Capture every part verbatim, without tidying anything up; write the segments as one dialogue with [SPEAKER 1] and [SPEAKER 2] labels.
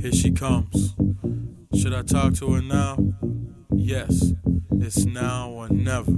[SPEAKER 1] Here she comes. Should I talk to her now? Yes, it's now or never.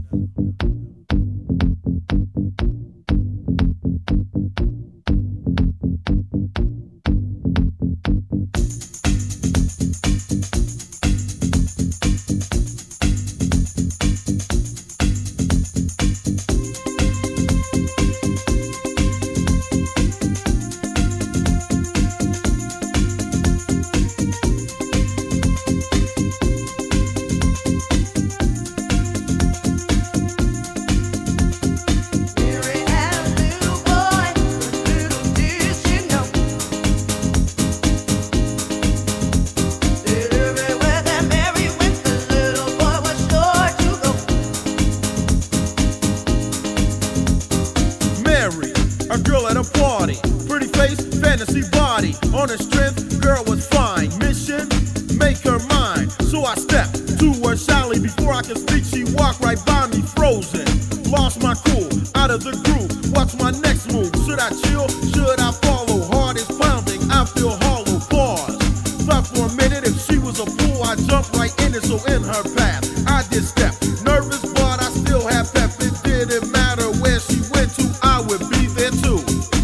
[SPEAKER 2] A girl at a party, pretty face, fantasy body. On her strength, girl was fine. Mission, make her mine. So I stepped to her shyly. Before I could speak, she walked right by me, frozen. Lost my cool, out of the groove. What's my next move? Should I chill? Should I follow? Heart is pounding, I feel hollow. Pause. Thought for a minute, if she was a fool, I jumped right in it. So in her path, I did step. Nervous, but I still have pep. It didn't matter where she went to, I would be there too.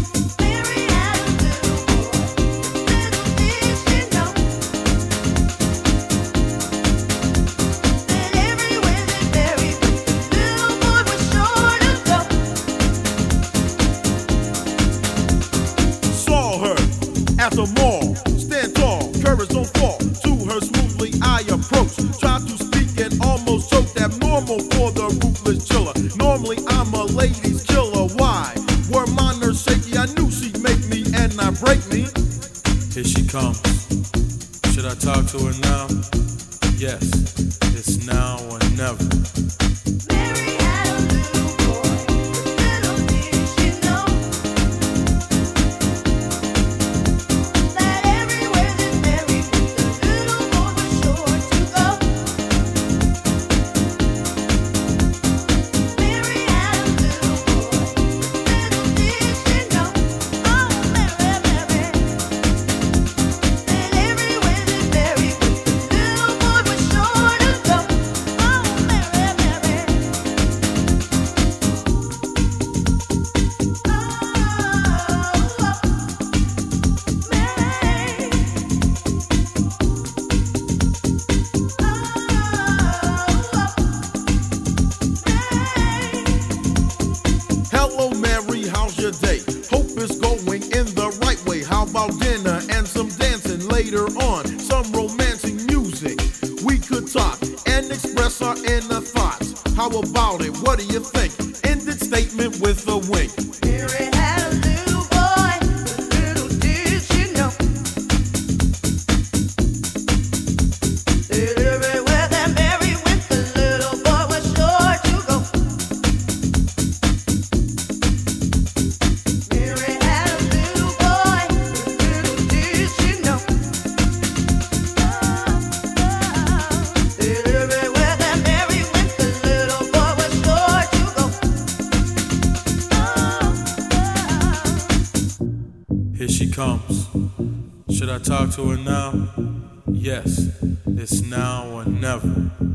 [SPEAKER 2] At the mall, stand tall, courage don't fall. To her smoothly I approach, try to speak and almost choke. Abnormal for the ruthless chiller. Normally I'm a ladies killer. Why? Were my nerves shaky? I knew she'd make me and not break me.
[SPEAKER 1] Here she comes. Should I talk to her now? Yes, it's now or never.
[SPEAKER 2] Hello Mary, how's your day? Hope it's going in the right way. How about dinner and some dancing later on? Some romantic music. We could talk and express our inner thoughts. How about it? What do you think? Ended statement with a wink.
[SPEAKER 3] Mary had a little boy, but little did she know that everywhere that Mary went, the little boy was sure to go. Mary had a little boy, but little did she know that everywhere that Mary went, the little boy was sure to go.
[SPEAKER 1] Here she comes. Should I talk to her now? Yes, it's now or never.